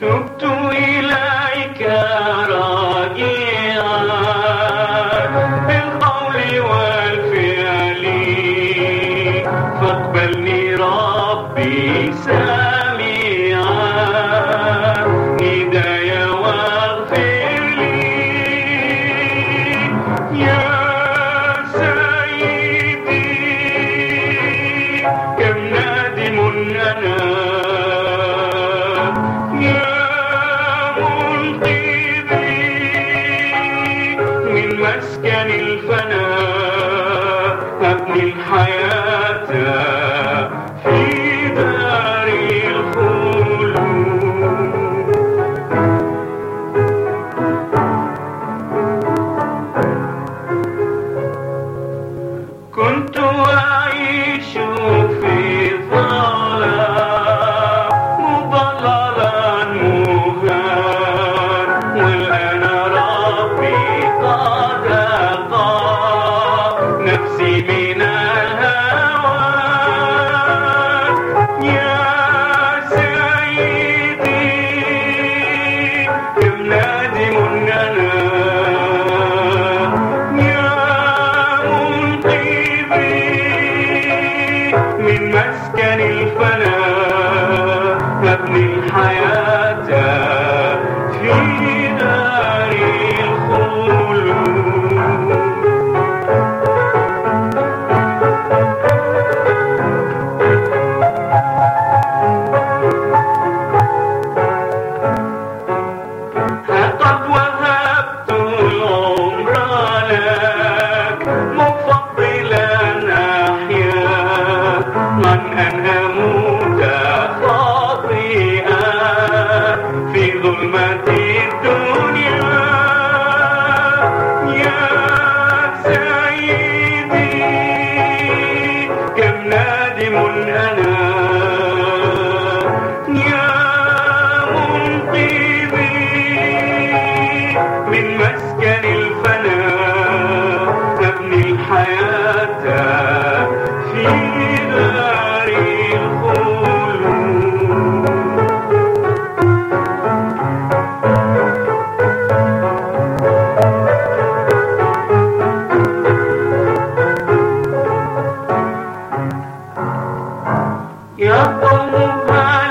تبت إليك راجعا بالقول والفعل، فاقبلني ربي سامعا ندايا واغفر لي يا سيدي. كم نادم أنا مسكن الفناء، أبني الحياة في دار الخلود. كنت أعيش في ظلام مضللا مهان، والآن ربي قد نفسي من الهوى. يا سيدي كم نادم أنا يا منقذي من مسكن الفناء، أبني الحياة في دار الخلود. قد وهبت العمر لك مفضلا أحيا، من أن أموت خاطئا في ظلمة الدنيا. يا سيدي كم نادم أنا يا منقذي من مسكن الفناء، أبني الحياة في دار الخلود. يا قوم